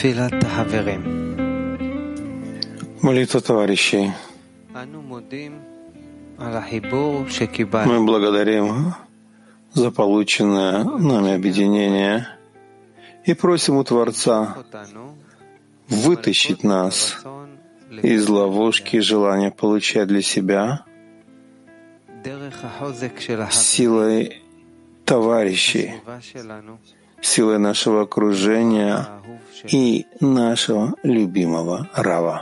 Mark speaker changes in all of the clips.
Speaker 1: Молитва товарищей. Мы благодарим за полученное нами объединение и просим у Творца вытащить нас из ловушки желания получать для себя силой товарищей, силой нашего окружения и нашего любимого Рава.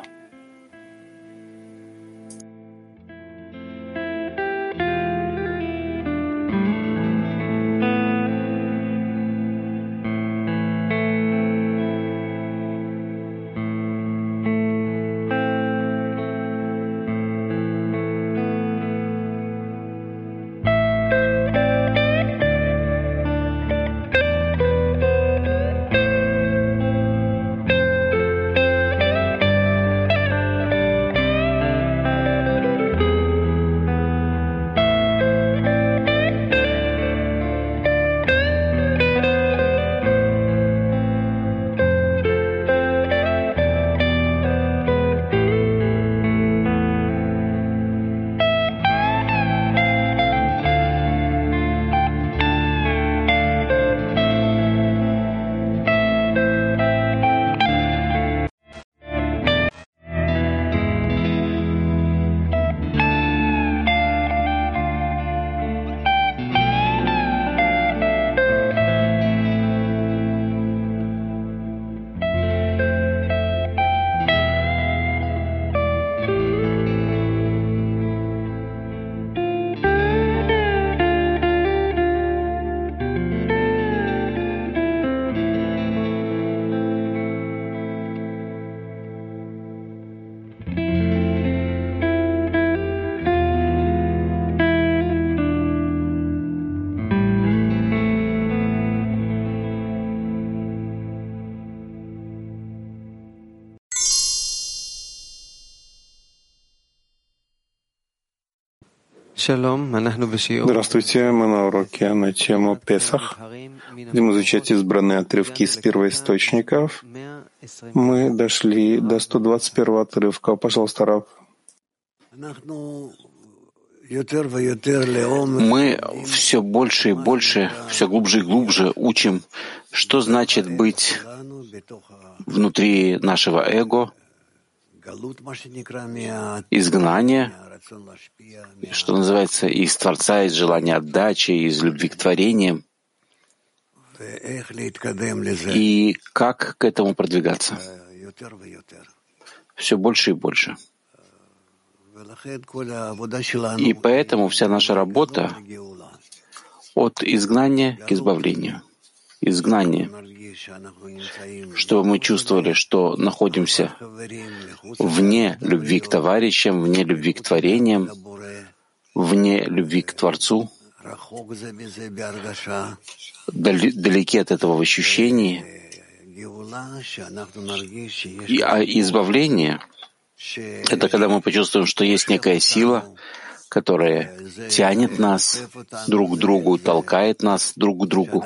Speaker 1: Здравствуйте, мы на уроке на тему Песах. Будем изучать избранные отрывки из первоисточников. Мы дошли до 121 отрывка. Пожалуйста, Рав.
Speaker 2: Мы все больше и больше, все глубже и глубже учим, что значит быть внутри нашего эго, изгнание, что называется, из Творца, из желания отдачи, из любви к творениям, и как к этому продвигаться. Все больше и больше. И поэтому вся наша работа от изгнания к избавлению. Изгнание, чтобы мы чувствовали, что находимся вне любви к товарищам, вне любви к творениям, вне любви к Творцу, далеки от этого в ощущении. А избавление — это когда мы почувствуем, что есть некая сила, которая тянет нас друг к другу, толкает нас друг к другу,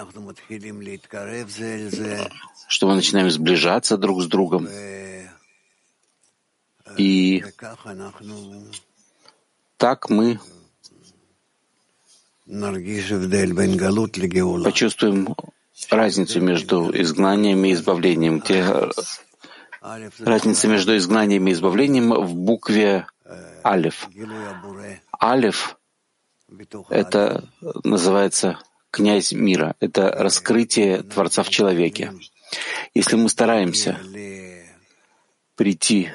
Speaker 2: что мы начинаем сближаться друг с другом. И так мы почувствуем разницу между изгнанием и избавлением, где разница между изгнанием и избавлением в букве Алеф. Алеф — это называется князь мира, это раскрытие Творца в человеке. Если мы стараемся прийти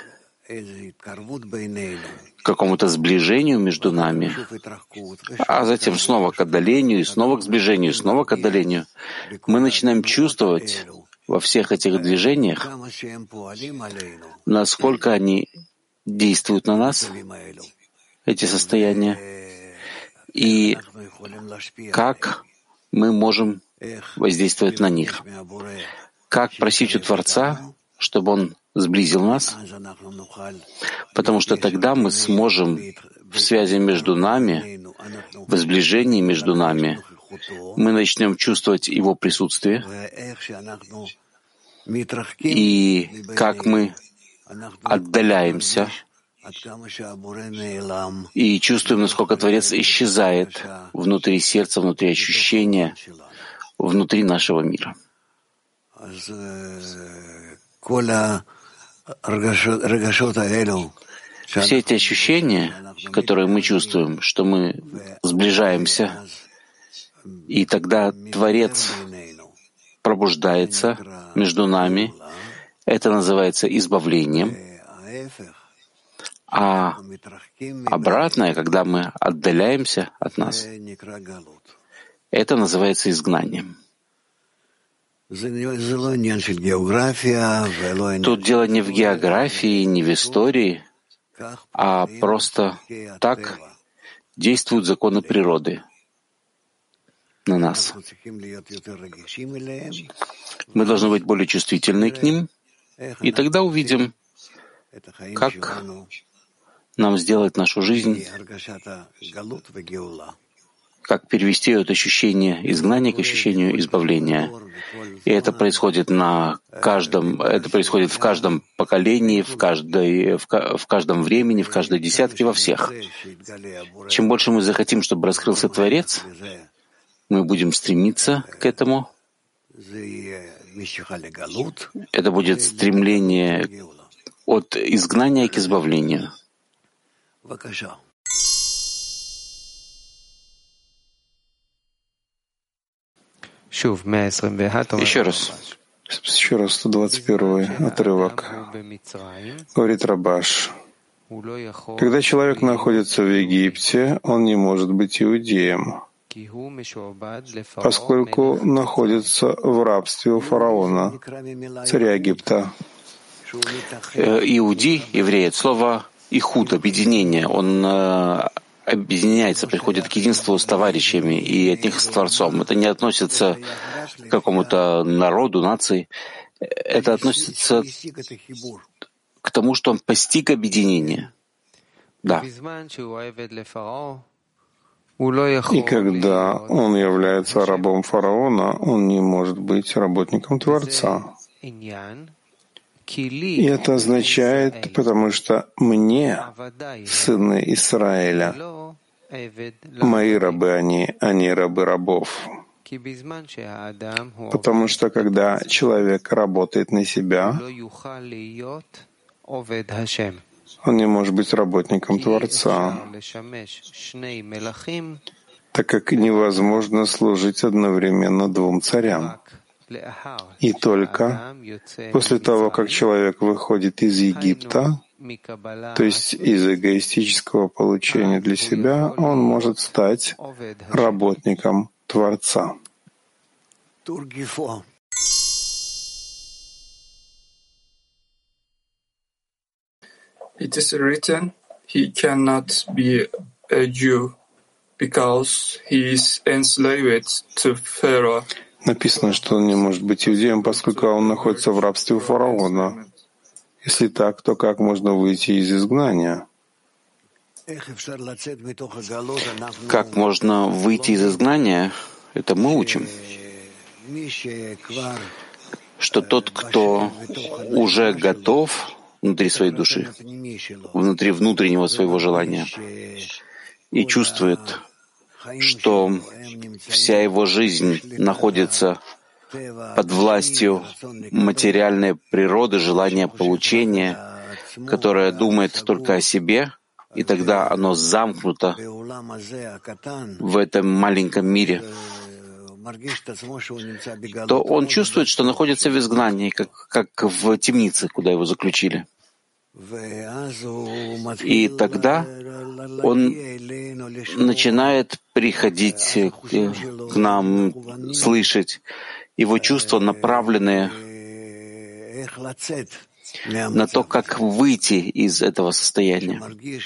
Speaker 2: к какому-то сближению между нами, а затем снова к отдалению, и снова к сближению, и снова к отдалению, мы начинаем чувствовать во всех этих движениях, насколько они действуют на нас, эти состояния, и как мы можем воздействовать на них. Как просить у Творца, чтобы Он сблизил нас, потому что тогда мы сможем в связи между нами, в сближении между нами, мы начнем чувствовать Его присутствие, и как мы отдаляемся и чувствуем, насколько Творец исчезает внутри сердца, внутри ощущения, внутри нашего мира. Все эти ощущения, которые мы чувствуем, что мы сближаемся, и тогда Творец пробуждается между нами, это называется избавлением. А обратное, когда мы отдаляемся от нас, это называется изгнанием. Тут дело не в географии, не в истории, а просто так действуют законы природы на нас. Мы должны быть более чувствительны к ним, и тогда увидим, как нам сделать нашу жизнь, как перевести это ощущение изгнания к ощущению избавления. И это происходит в каждом поколении, в каждом времени, в каждой десятке, во всех. Чем больше мы захотим, чтобы раскрылся Творец, мы будем стремиться к этому. Это будет стремление от изгнания к избавлению.
Speaker 1: Еще раз, 121 отрывок. Говорит Рабаш. Когда человек находится в Египте, он не может быть иудеем, поскольку находится в рабстве у фараона, царя Египта.
Speaker 2: Иуди, еврей, это слово «ихуд», объединение. Он объединяется, приходит к единству с товарищами и от них с Творцом. Это не относится к какому-то народу, нации. Это относится к тому, что он постиг объединение. Да.
Speaker 1: И когда он является рабом фараона, он не может быть работником Творца. И это означает, потому что мне, сыны Израиля, мои рабы они рабы рабов. Потому что когда человек работает на себя, он не может быть работником Творца, так как невозможно служить одновременно двум царям. И только после того, как человек выходит из Египта, то есть из эгоистического получения для себя, он может стать работником Творца.
Speaker 3: It is written, he cannot be a Jew because he is enslaved to Pharaoh.
Speaker 1: Написано, что он не может быть иудеем, поскольку он находится в рабстве у фараона. Если так, то как можно выйти из изгнания?
Speaker 2: Как можно выйти из изгнания? Это мы учим, что тот, кто уже готов внутри своей души, внутри внутреннего своего желания, и чувствует, что вся его жизнь находится под властью материальной природы, желания получения, которое думает только о себе, и тогда оно замкнуто в этом маленьком мире, то он чувствует, что находится в изгнании, как в темнице, куда его заключили. И тогда он начинает приходить к нам, слышать. Его чувства направлены на то, как выйти из этого состояния.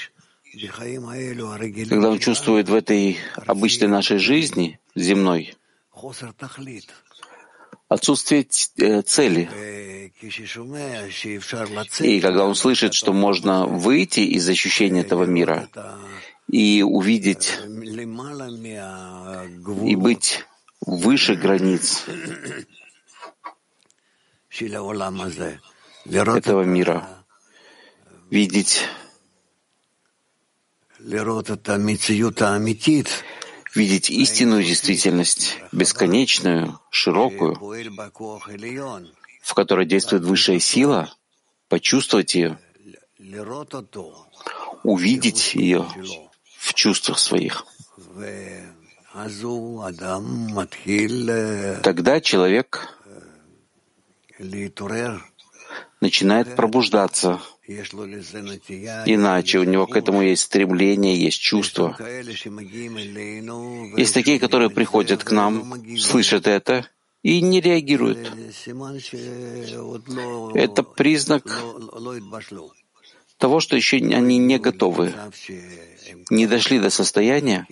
Speaker 2: Когда он чувствует в этой обычной нашей жизни, земной, отсутствие цели. И когда он слышит, что можно выйти из ощущения этого мира и увидеть, и быть выше границ, этого мира, видеть истинную действительность, бесконечную, широкую, в которой действует высшая сила, почувствовать ее, увидеть ее в чувствах своих. Тогда человек начинает пробуждаться. Иначе у него к этому есть стремление, есть чувство. Есть такие, которые приходят к нам, слышат это и не реагируют. Это признак того, что еще они не готовы, не дошли до состояния,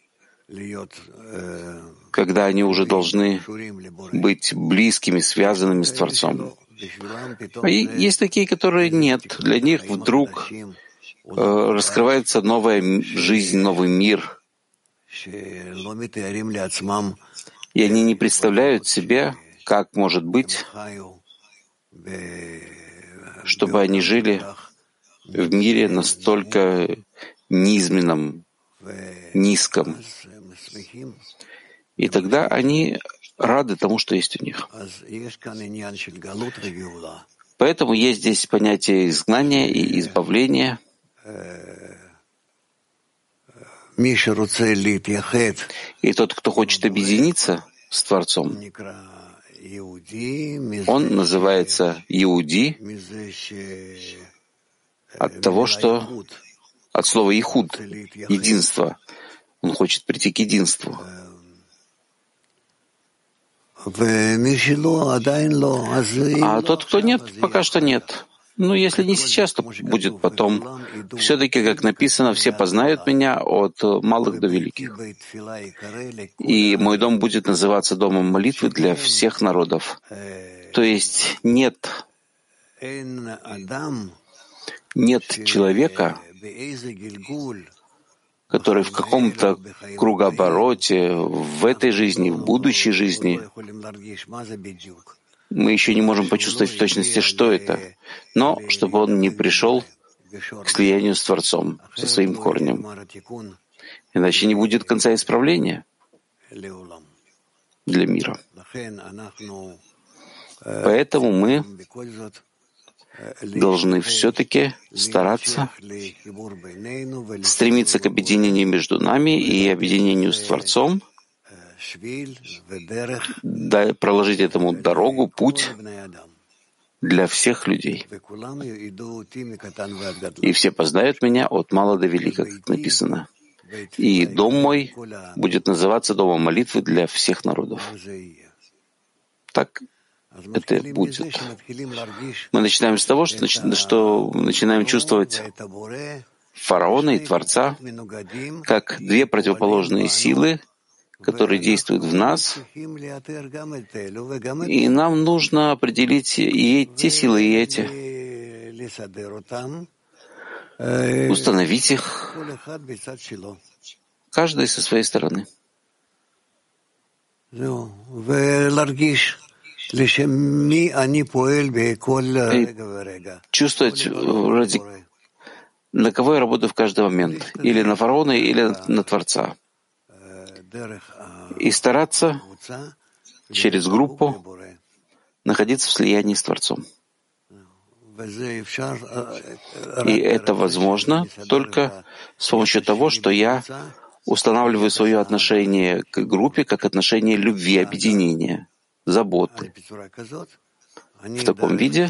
Speaker 2: когда они уже должны быть близкими, связанными с Творцом. А есть такие, которые нет. Для них вдруг раскрывается новая жизнь, новый мир. И они не представляют себе, как может быть, чтобы они жили в мире настолько низменном, низком. И тогда они рады тому, что есть у них. Поэтому есть здесь понятие изгнания и избавления. И тот, кто хочет объединиться с Творцом, он называется Иуди от того, что от слова «ихуд» — единство. Он хочет прийти к единству. А тот, кто нет, пока что нет. Ну, если не сейчас, то будет потом. Все-таки, как написано, все познают меня от малых до великих. И мой дом будет называться домом молитвы для всех народов. То есть нет человека, который в каком-то кругообороте, в этой жизни, в будущей жизни, мы еще не можем почувствовать в точности, что это, но чтобы он не пришел к слиянию с Творцом, со своим корнем. Иначе не будет конца исправления для мира. Поэтому мы должны все-таки стараться стремиться к объединению между нами и объединению с Творцом, проложить этому дорогу, путь для всех людей. И все познают меня от мала до велика, как написано. И дом мой будет называться домом молитвы для всех народов. Так это будет. Мы начинаем с того, что начинаем чувствовать фараона и Творца как две противоположные силы, которые действуют в нас, и нам нужно определить и те силы, и эти, установить их, каждый со своей стороны. И чувствовать, на кого я работаю в каждый момент, или на фараона, или на Творца. И стараться через группу находиться в слиянии с Творцом. И это возможно только с помощью того, что я устанавливаю свое отношение к группе как отношение любви, объединения, заботы. В таком виде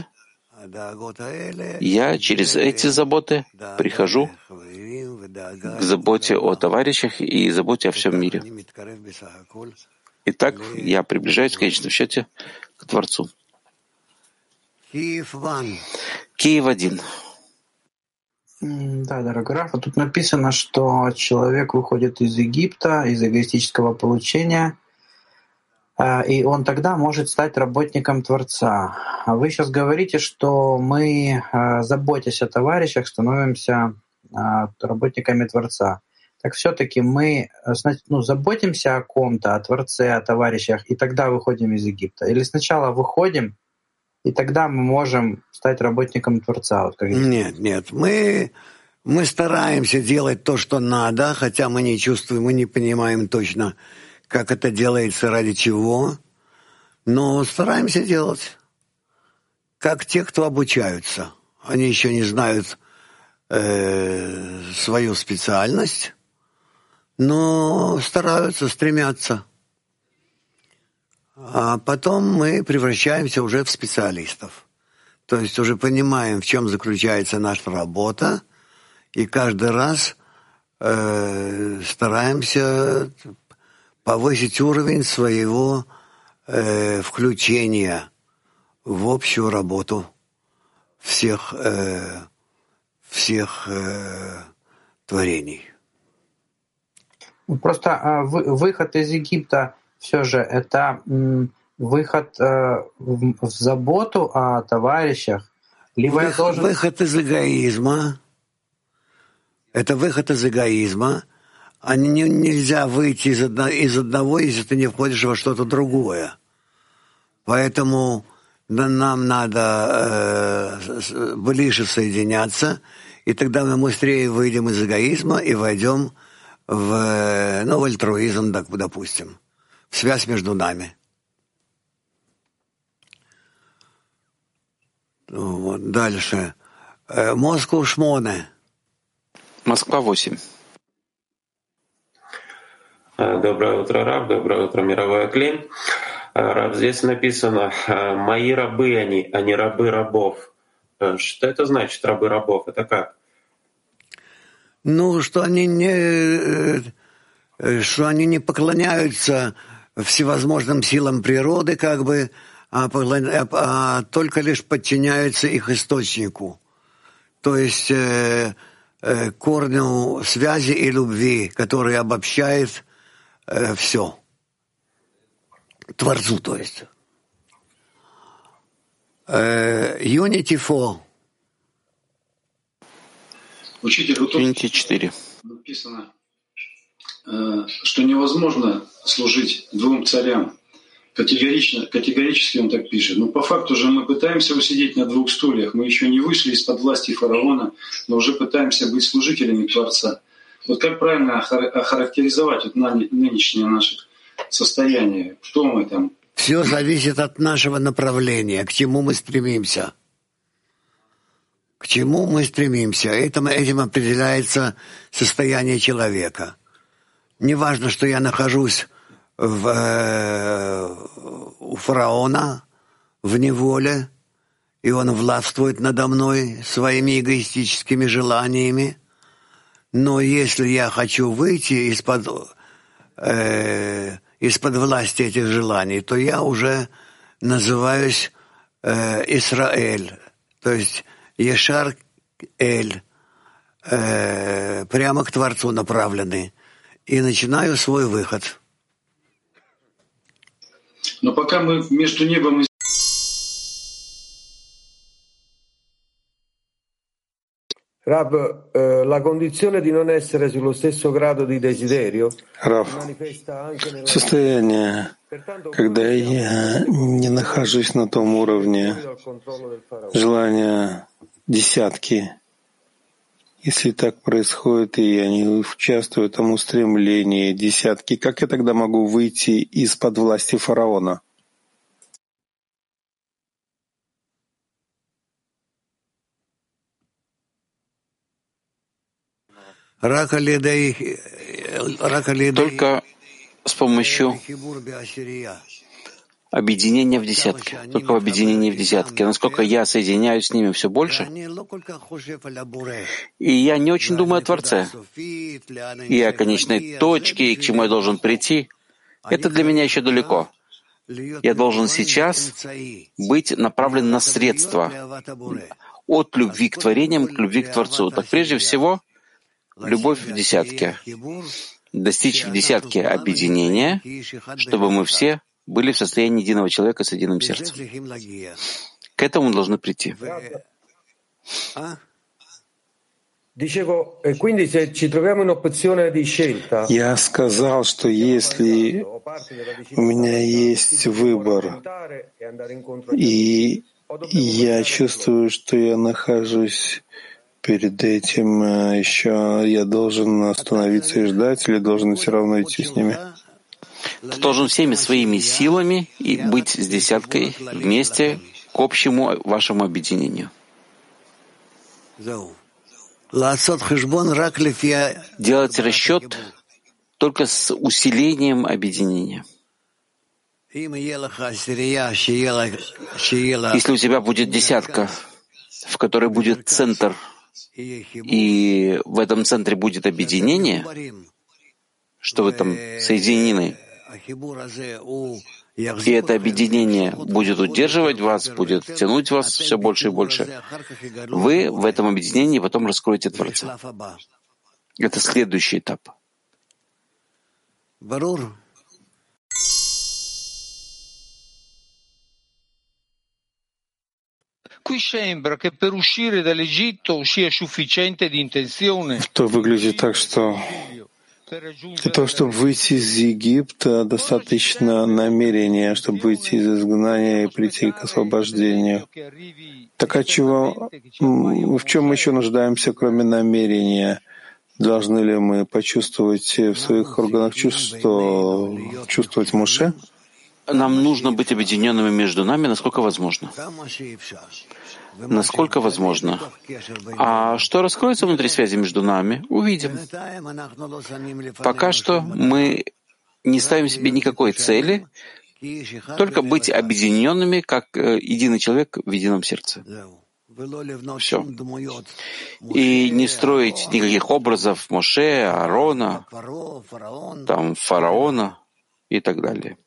Speaker 2: я через эти заботы прихожу к заботе о товарищах и заботе о всем мире. И так я приближаюсь в конечном счете к Творцу. Киев-1.
Speaker 4: Да, дорогой Раф, тут написано, что человек выходит из Египта, из эгоистического получения, и он тогда может стать работником Творца. А вы сейчас говорите, что мы, заботясь о товарищах, становимся работниками Творца. Так все-таки мы заботимся о ком-то, о Творце, о товарищах, и тогда выходим из Египта. Или сначала выходим и тогда мы можем стать работником Творца. Вот как
Speaker 5: Нет. Мы стараемся делать то, что надо, хотя мы не чувствуем, мы не понимаем точно, как это делается, ради чего, но стараемся делать, как те, кто обучаются. Они еще не знают свою специальность, но стараются, стремятся. А потом мы превращаемся уже в специалистов. То есть уже понимаем, в чем заключается наша работа, и каждый раз стараемся повысить уровень своего включения в общую работу всех творений.
Speaker 4: Просто выход из Египта все же это выход в заботу о товарищах, либо я должен...
Speaker 5: Выход из эгоизма. Это выход из эгоизма. Нельзя выйти из одного, если ты не входишь во что-то другое. Поэтому нам надо ближе соединяться, и тогда мы быстрее выйдем из эгоизма и войдем в альтруизм, допустим, в связь между нами. Вот, дальше. Москва 8.
Speaker 2: Москва 8.
Speaker 6: Доброе утро, Рав. Доброе утро, мировой Аклим. Рав, здесь написано «Мои рабы они, а не рабы рабов». Что это значит, рабы рабов? Это как?
Speaker 5: Что они не поклоняются всевозможным силам природы, а только лишь подчиняются их источнику, то есть корню связи и любви, который обобщает все. Творцу, то есть. Unity 4.
Speaker 7: Учитель, вот тут
Speaker 2: Unity 4.
Speaker 7: написано, что невозможно служить двум царям. Категорически он так пишет. Но по факту же мы пытаемся усидеть на двух стульях. Мы еще не вышли из-под власти фараона, но уже пытаемся быть служителями Творца. Вот как правильно охарактеризовать нынешнее наше состояние? Кто мы там?
Speaker 5: Все зависит от нашего направления, к чему мы стремимся. К чему мы стремимся. Этим определяется состояние человека. Неважно, что я нахожусь у фараона в неволе, и он властвует надо мной своими эгоистическими желаниями. Но если я хочу выйти из-под власти этих желаний, то я уже называюсь Исраэль, то есть Ешар Эль, прямо к Творцу направленный, и начинаю свой выход.
Speaker 7: Но пока мы между небом и
Speaker 8: Rav, la condizione di non essere sullo stesso grado di desiderio manifesta anche nella...
Speaker 1: Состояние, когда я не нахожусь на том уровне желания десятки. Если так происходит, и я не участвую в этом устремлении десятки, как я тогда могу выйти из-под власти фараона?
Speaker 2: Только с помощью объединения в десятке. Только в объединении в десятке. Насколько я соединяюсь с ними все больше, и я не очень думаю о Творце, и о конечной точке, и к чему я должен прийти, это для меня еще далеко. Я должен сейчас быть направлен на средства от любви к творениям к любви к Творцу. Так прежде всего, любовь в десятке. Достичь в десятке объединения, чтобы мы все были в состоянии единого человека с единым сердцем. К этому мы должны прийти.
Speaker 1: Я сказал, что если у меня есть выбор и Я чувствую, что я нахожусь перед этим еще. Я должен остановиться и ждать, или должен все равно идти с ними?
Speaker 2: Ты должен всеми своими силами и быть с десяткой вместе к общему вашему объединению. Делать расчет только с усилением объединения. Если у тебя будет десятка, в которой будет центр, и в этом центре будет объединение, что вы там соединены, и это объединение будет удерживать вас, будет тянуть вас все больше и больше, вы в этом объединении потом раскроете Творца. Это следующий этап.
Speaker 1: То выглядит так, что для того, чтобы выйти из Египта, достаточно намерения, чтобы выйти из изгнания и прийти к освобождению. Так а чего, в чем мы еще нуждаемся, кроме намерения? Должны ли мы почувствовать в своих органах чувств, чувствовать Моше?
Speaker 2: Нам нужно быть объединенными между нами, насколько возможно. Насколько возможно. А что раскроется внутри связи между нами, увидим. Пока что мы не ставим себе никакой цели, только быть объединенными, как единый человек в едином сердце. Все. И не строить никаких образов Моше, Аарона, там, фараона и так далее.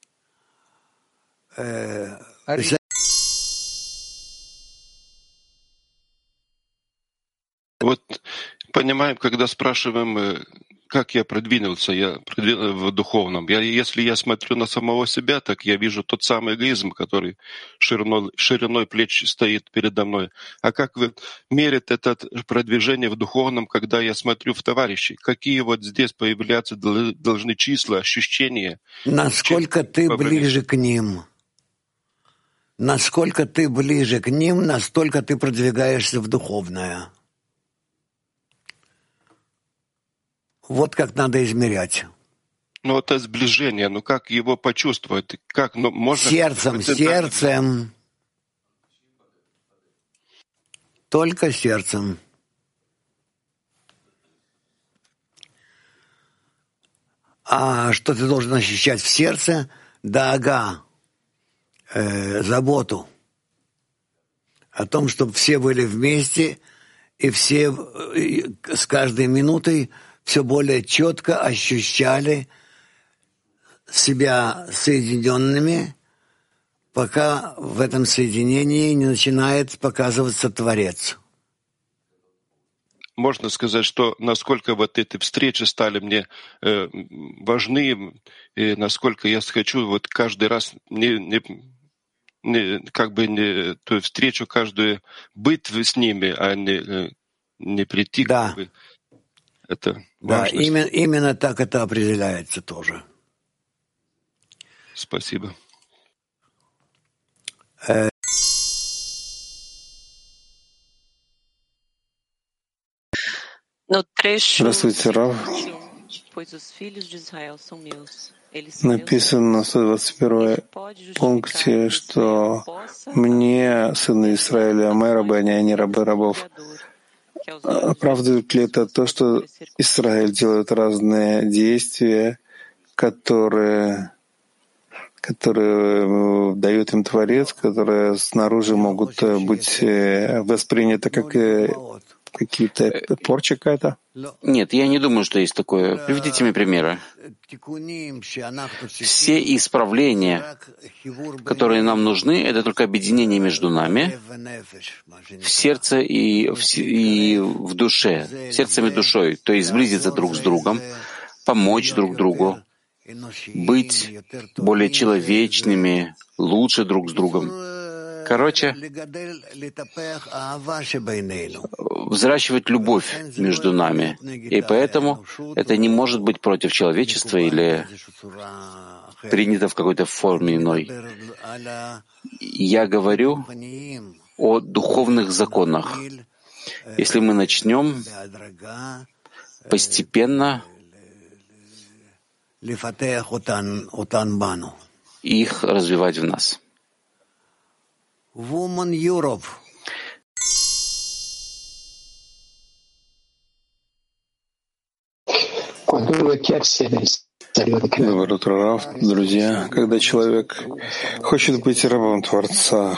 Speaker 9: Вот понимаем, когда спрашиваем, как я продвинулся в духовном. Если я смотрю на самого себя, так я вижу тот самый эгоизм, который шириной плеч стоит передо мной. А как мерит это продвижение в духовном, когда я смотрю в товарищей? Какие вот здесь появляться должны числа, ощущения?
Speaker 5: Насколько ты ближе к ним? Насколько ты ближе к ним, настолько ты продвигаешься в духовное. Вот как надо измерять.
Speaker 9: Ну, это сближение, ну как его почувствовать? Как, ну, можно...
Speaker 5: Сердцем. Только сердцем. А что ты должен ощущать в сердце? Даага, заботу о том, чтобы все были вместе, и все с каждой минутой все более четко ощущали себя соединенными, пока в этом соединении не начинает показываться Творец.
Speaker 9: Можно сказать, что насколько вот эти встречи стали мне важны, и насколько я хочу вот каждый раз ту встречу каждую быть с ними, а не прийти.
Speaker 5: Да.
Speaker 9: Как бы. Это
Speaker 5: да,
Speaker 9: важность.
Speaker 5: Именно так это определяется тоже.
Speaker 9: Спасибо.
Speaker 1: Здравствуйте, Рав. Написано на 121 пункте, что мне, сыны Израиля, мои рабы, они рабы рабов. Оправдывает ли это то, что Израиль делает разные действия, которые дает им Творец, которые снаружи могут быть восприняты как какие-то порчи какая-то?
Speaker 2: Нет, я не думаю, что есть такое. Приведите мне примеры. Все исправления, которые нам нужны, это только объединение между нами в сердце и в душе, сердцем и душой, то есть сблизиться друг с другом, помочь друг другу, быть более человечными, лучше друг с другом. Короче, взращивать любовь между нами. И поэтому это не может быть против человечества или принято в какой-то форме иной. Я говорю о духовных законах. Если мы начнем постепенно их развивать в нас.
Speaker 1: Доброе утро, Рав, друзья. Когда человек хочет быть рабом Творца,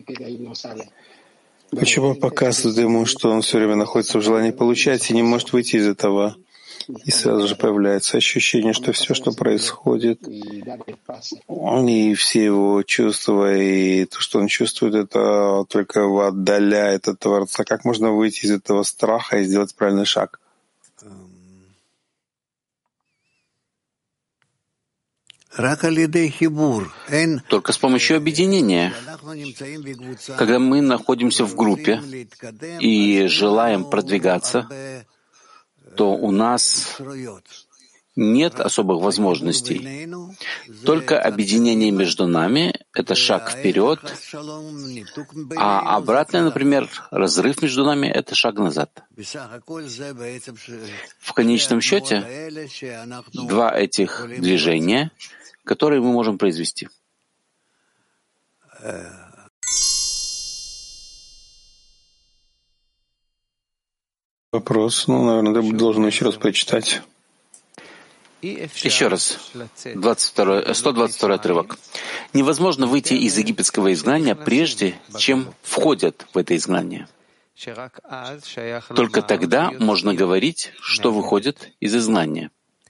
Speaker 1: почему показывает ему, что он все время находится в желании получать и не может выйти из этого? И сразу же появляется ощущение, что все, что происходит, и все его чувства, и то, что он чувствует, это только его отдаляет от Творца. Как можно выйти из этого страха и сделать правильный шаг?
Speaker 2: Только с помощью объединения. Когда мы находимся в группе и желаем продвигаться, то у нас нет особых возможностей. Только объединение между нами — это шаг вперед, а обратное, например, разрыв между нами — это шаг назад. В конечном счете, два этих движения, которые мы можем произвести.
Speaker 1: Вопрос, наверное, ты должен еще раз прочитать.
Speaker 2: Еще раз, 122 отрывок. Невозможно выйти из египетского изгнания прежде, чем входят в это изгнание. Только тогда можно говорить, что выходит из изгнания.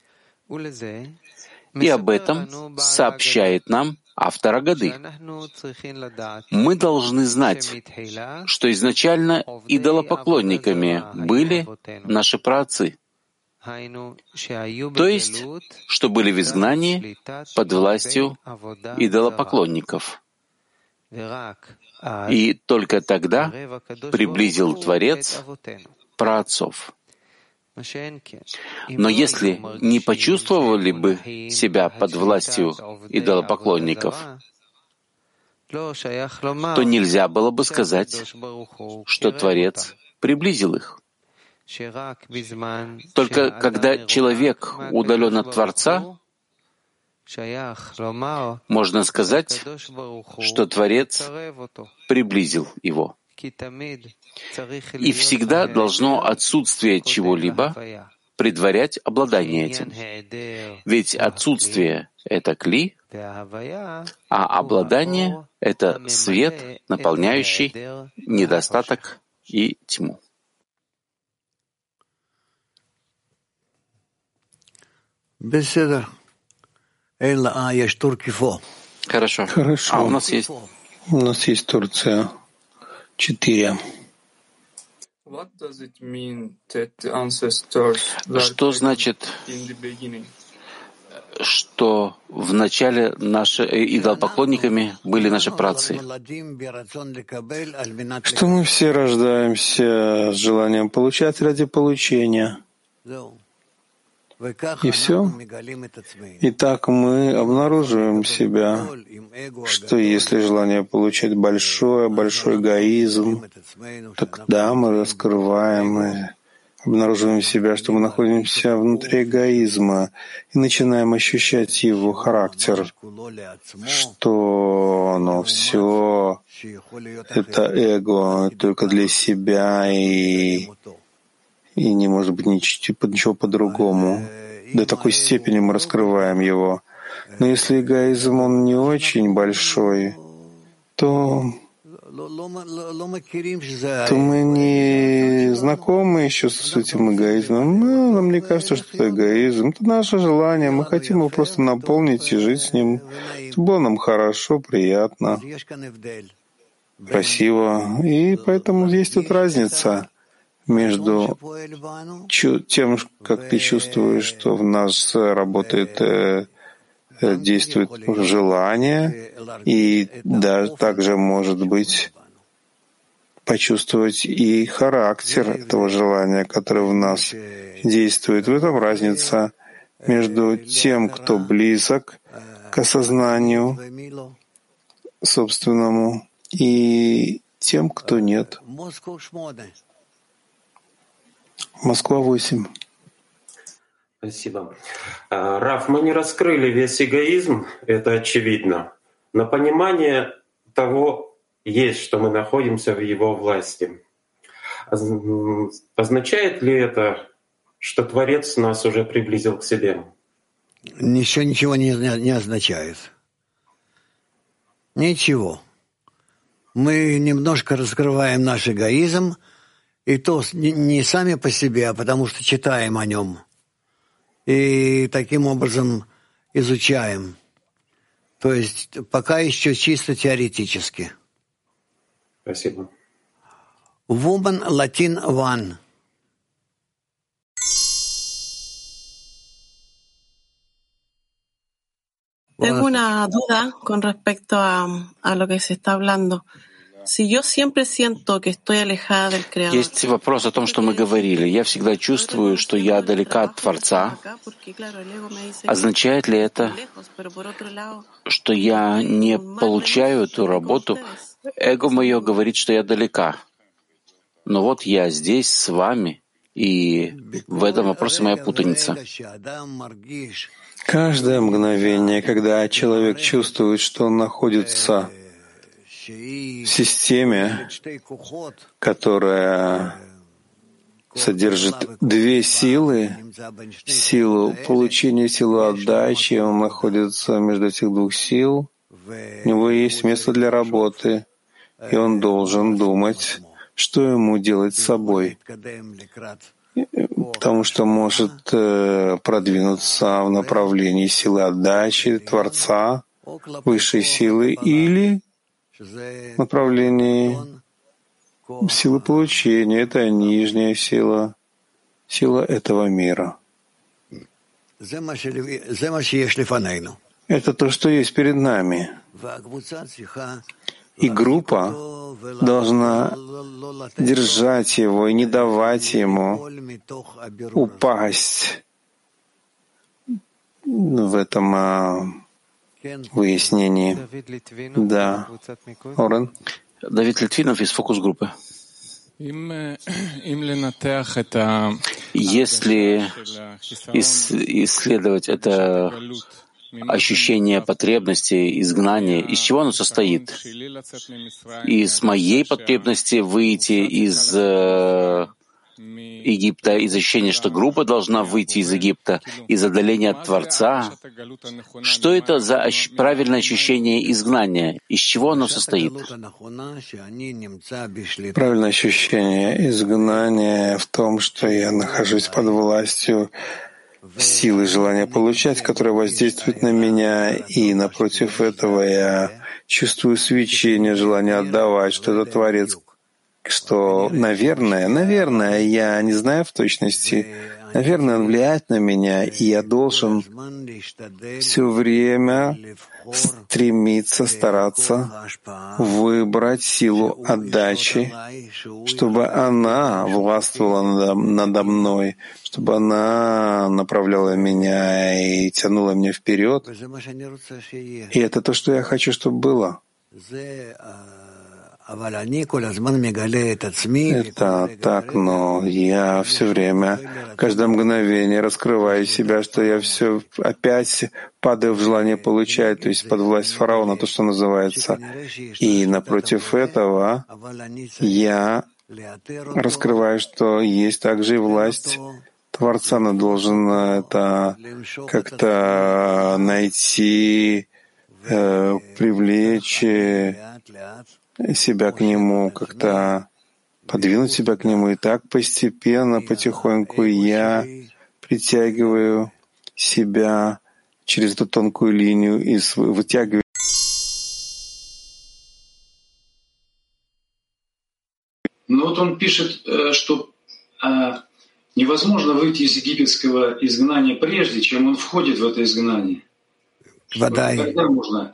Speaker 2: И об этом сообщает нам автор Агады. Мы должны знать, что изначально идолопоклонниками были наши праотцы, то есть, что были в изгнании под властью идолопоклонников. И только тогда приблизил Творец праотцов. Но если не почувствовали бы себя под властью идолопоклонников, то нельзя было бы сказать, что Творец приблизил их. Только когда человек удален от Творца, можно сказать, что Творец приблизил его. И всегда должно отсутствие чего-либо предварять обладание этим. Ведь отсутствие — это кли, а обладание — это свет, наполняющий недостаток и тьму. Хорошо. А у нас есть?
Speaker 1: У нас есть Турция. 4.
Speaker 2: Что значит, что в начале наши идолопоклонниками были наши праотцы?
Speaker 1: Что мы все рождаемся с желанием получать ради получения. И все. И так мы обнаруживаем себя, что если желание получать большой эгоизм, тогда мы раскрываем и обнаруживаем себя, что мы находимся внутри эгоизма и начинаем ощущать его характер, что оно все это эго только для себя и не может быть ничего по-другому. До такой степени мы раскрываем его. Но если эгоизм, он не очень большой, то мы не знакомы еще с этим эгоизмом. Нам не кажется, что это эгоизм. Это наше желание. Мы хотим его просто наполнить и жить с ним. Это было нам хорошо, приятно, красиво. И поэтому есть тут разница между тем, как ты чувствуешь, что в нас работает действует желание, и даже также, может быть, почувствовать и характер этого желания, которое в нас действует. В этом разница между тем, кто близок к осознанию собственному, и тем, кто нет. Москва 8.
Speaker 6: Спасибо. Раф, мы не раскрыли весь эгоизм, это очевидно, но понимание того есть, что мы находимся в его власти. Означает ли это, что Творец нас уже приблизил к себе?
Speaker 5: Ничего не означает. Ничего. Мы немножко раскрываем наш эгоизм, и то не сами по себе, а потому что читаем о нем. И таким образом изучаем. То есть пока еще чисто теоретически.
Speaker 6: Спасибо.
Speaker 5: Woman Latin One.
Speaker 10: Tengo una duda con respecto a lo que se está hablando. Si yo siempre siento que estoy alejada del Creador.
Speaker 2: Есть вопрос о том, что мы говорили. Я всегда чувствую, что я далека от Творца. Означает ли это, что я не получаю эту работу? Эго мое говорит, что я далека. Но вот я здесь с вами, и в этом вопросе моя путаница.
Speaker 1: Каждое мгновение, когда человек чувствует, что он находится в системе, которая содержит две силы, силу получения, силу отдачи, он находится между этих двух сил, у него есть место для работы, и он должен думать, что ему делать с собой, потому что может продвинуться в направлении силы отдачи, Творца, высшей силы, или в направлении силы получения. Это нижняя сила, сила этого мира. Это то, что есть перед нами. И группа должна держать его и не давать ему упасть в этом выяснении. Да. Орен?
Speaker 2: Давид Литвинов из фокус-группы. Если исследовать это ощущение потребности, изгнания, из чего оно состоит? Из моей потребности выйти из Египта, из ощущения, что группа должна выйти из Египта, из отдаления от Творца. Что это за правильное ощущение изгнания? Из чего оно состоит?
Speaker 1: Правильное ощущение изгнания в том, что я нахожусь под властью силы желания получать, которая воздействует на меня, и напротив этого я чувствую свечение, желание отдавать, что это Творец, что, наверное, я не знаю в точности, наверное, он влияет на меня, и я должен все время стремиться, стараться выбрать силу отдачи, чтобы она властвовала надо мной, чтобы она направляла меня и тянула меня вперед. И это то, что я хочу, чтобы было. Это так, но я все время, каждое мгновение раскрываю себя, что я все опять падаю в желание получать, то есть под власть фараона, то, что называется. И напротив этого я раскрываю, что есть также и власть Творца, но должен это как-то найти, привлечь себя к нему, как-то подвинуть себя к нему. И так постепенно, потихоньку я притягиваю себя через эту тонкую линию и вытягиваю.
Speaker 7: Ну вот он пишет, что невозможно выйти из египетского изгнания прежде, чем он входит в это изгнание. Тогда можно.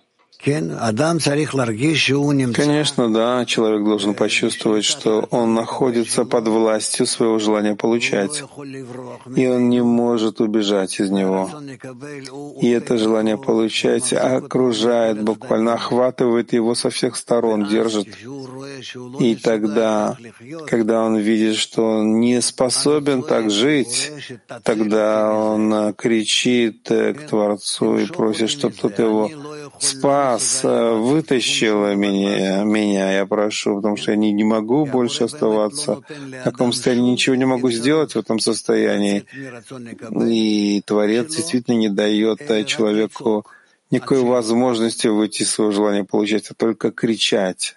Speaker 1: Конечно, да, человек должен почувствовать, что он находится под властью своего желания получать, и он не может убежать из него. И это желание получать окружает, буквально охватывает его со всех сторон, держит. И тогда, когда он видит, что он не способен так жить, тогда он кричит к Творцу и просит, чтобы тот его спас, вытащил меня, я прошу, потому что я не могу больше оставаться в таком состоянии, ничего не могу сделать в этом состоянии. И Творец действительно не дает человеку никакой возможности выйти из своего желания получать, а только кричать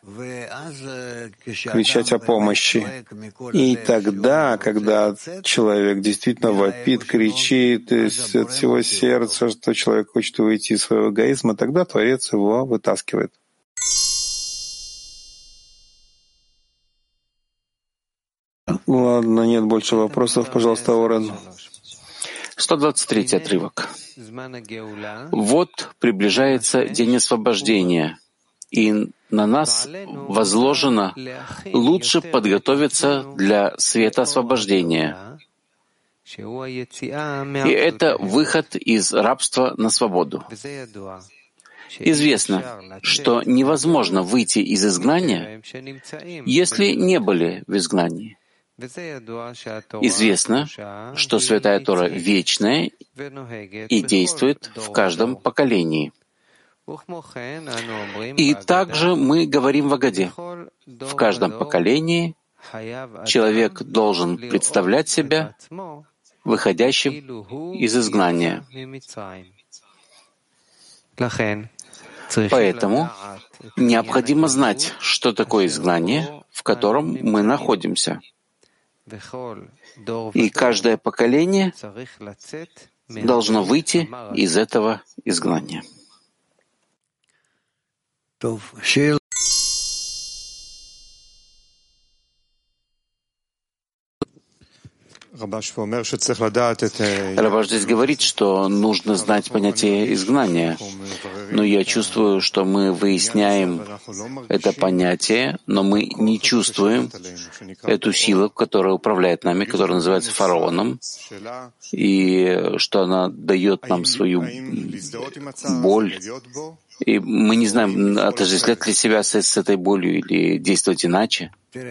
Speaker 1: о помощи. И тогда, когда человек действительно вопит, кричит от всего сердца, что человек хочет выйти из своего эгоизма, тогда Творец его вытаскивает. Ладно, нет больше вопросов. Пожалуйста, Орен.
Speaker 2: 123 отрывок. Вот приближается день освобождения, и на нас возложено лучше подготовиться для света освобождения. И это выход из рабства на свободу. Известно, что невозможно выйти из изгнания, если не были в изгнании. Известно, что Святая Тора вечная и действует в каждом поколении. И также мы говорим в Агаде. В каждом поколении человек должен представлять себя выходящим из изгнания. Поэтому необходимо знать, что такое изгнание, в котором мы находимся. И каждое поколение должно выйти из этого изгнания. Рабаш здесь говорит, что нужно знать понятие изгнания. Но я чувствую, что мы выясняем это понятие, но мы не чувствуем эту силу, которая управляет нами, которая называется фараоном, и что она дает нам свою боль. И мы не знаем, отождествлять ли себя с этой болью или действовать иначе.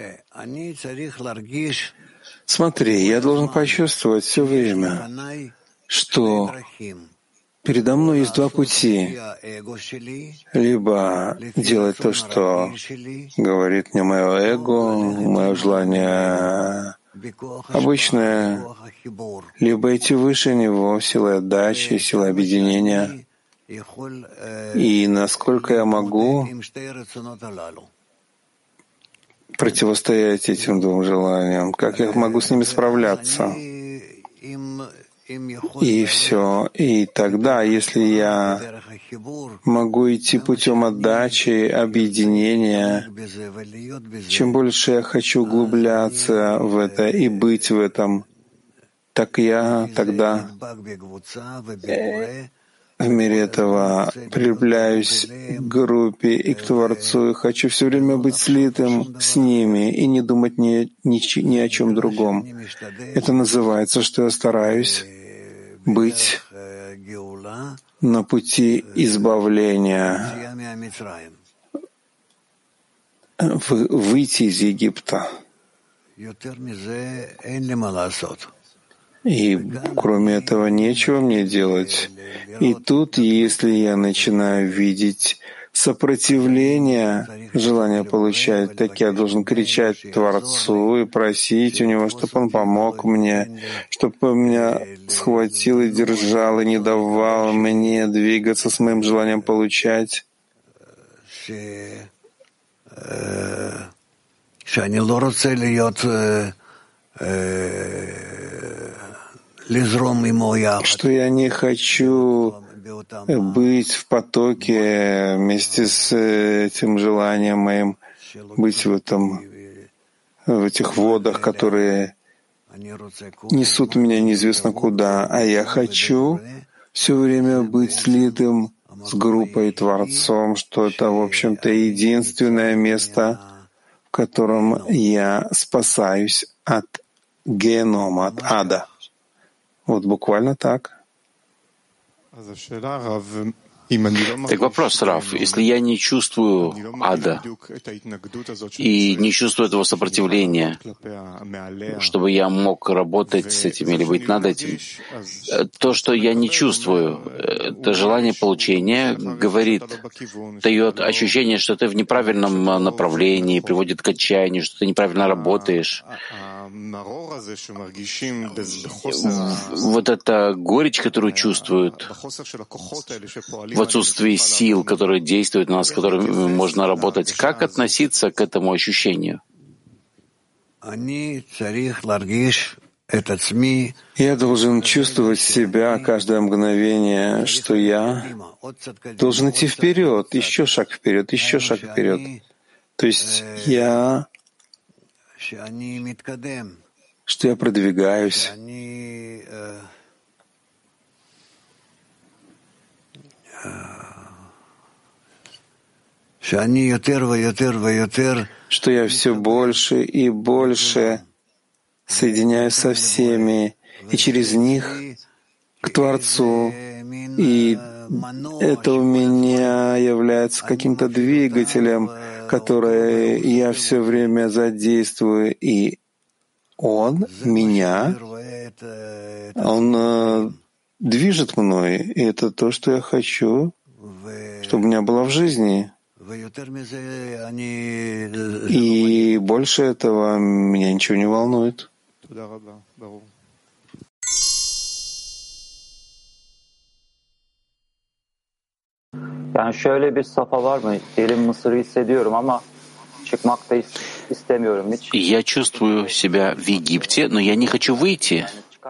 Speaker 1: Смотри, я должен почувствовать все время, что передо мной есть два пути. Либо делать то, что говорит мне мое эго, мое желание обычное, либо идти выше него силой отдачи, силой объединения. И насколько я могу противостоять этим двум желаниям, как я могу с ними справляться. И все. И тогда, если я могу идти путем отдачи, объединения, чем больше я хочу углубляться в это и быть в этом, так я тогда в мире этого прилепляюсь к группе и к Творцу, и хочу все время быть слитым с ними и не думать ни о чем другом. Это называется, что я стараюсь быть на пути избавления, выйти из Египта. И кроме этого нечего мне делать. И тут, если я начинаю видеть сопротивление, желание получать, так я должен кричать Творцу и просить у Него, чтобы Он помог мне, чтобы Он меня схватил и держал, и не давал мне двигаться с моим желанием получать. Что я не хочу быть в потоке вместе с этим желанием моим, быть в этих водах, которые несут меня неизвестно куда, а я хочу все время быть слитым с группой Творцом, что это, в общем-то, единственное место, в котором я спасаюсь от генома, от ада. Вот буквально так.
Speaker 2: Так вопрос, Рав, если я не чувствую ада и не чувствую этого сопротивления, чтобы я мог работать с этим или быть над этим, то, что я не чувствую, это желание получения, дает ощущение, что ты в неправильном направлении, приводит к отчаянию, что ты неправильно работаешь. Вот эта горечь, которую чувствуют в отсутствии сил, которые действуют на нас, с которыми можно работать, как относиться к этому ощущению?
Speaker 1: Я должен чувствовать себя каждое мгновение, что я должен идти вперед, еще шаг вперед, еще шаг вперед. То есть что я продвигаюсь, что я все больше и больше соединяюсь со всеми, и через них к Творцу, и это у меня является каким-то двигателем, который я все время задействую, и он движет мной, и это то, что я хочу, чтобы у меня было в жизни. И больше этого меня ничего не волнует.
Speaker 11: Yani şöyle bir safa var mı? Elim Mısır'ı hissediyorum ama çıkmak da istemiyorum hiç.
Speaker 2: Я чувствую себя в Египте, но я не хочу выйти.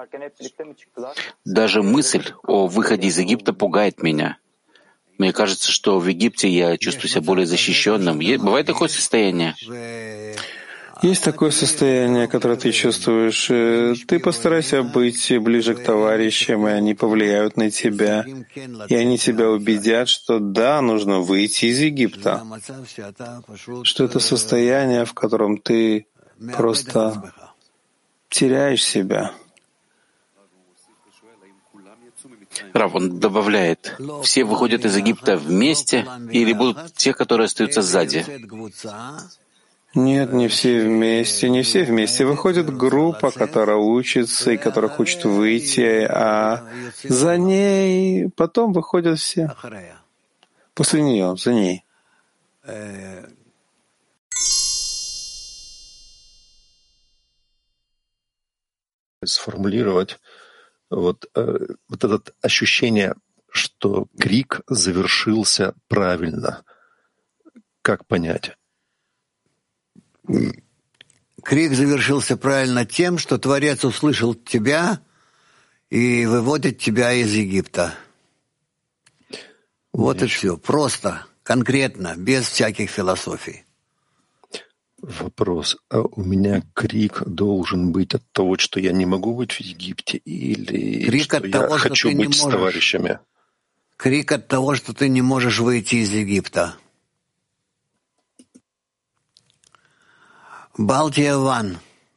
Speaker 2: Даже мысль о выходе из Египта пугает меня. Мне кажется, что в Египте я чувствую себя более защищенным. Бывает такое состояние?
Speaker 1: Есть такое состояние, которое ты чувствуешь. Ты постарайся быть ближе к товарищам, и они повлияют на тебя. И они тебя убедят, что да, нужно выйти из Египта. Что это состояние, в котором ты просто теряешь себя.
Speaker 2: Рав, он добавляет, все выходят из Египта вместе или будут те, которые остаются сзади?
Speaker 1: Нет, не все вместе. Не все вместе. Выходит группа, которая учится и которая хочет выйти, а за ней потом выходят все. После нее, за ней.
Speaker 12: Сформулировать вот это ощущение, что крик завершился правильно. Как понять?
Speaker 5: Крик завершился правильно тем, что Творец услышал тебя и выводит тебя из Египта. Вот и все. Просто, конкретно, без всяких философий.
Speaker 12: Вопрос. А у меня крик должен быть от того, что я не могу быть в Египте, или
Speaker 5: крик
Speaker 12: что
Speaker 5: от того,
Speaker 12: я хочу
Speaker 5: что
Speaker 12: быть с товарищами?
Speaker 5: Крик от того, что ты не можешь выйти из Египта. Балтия Ван.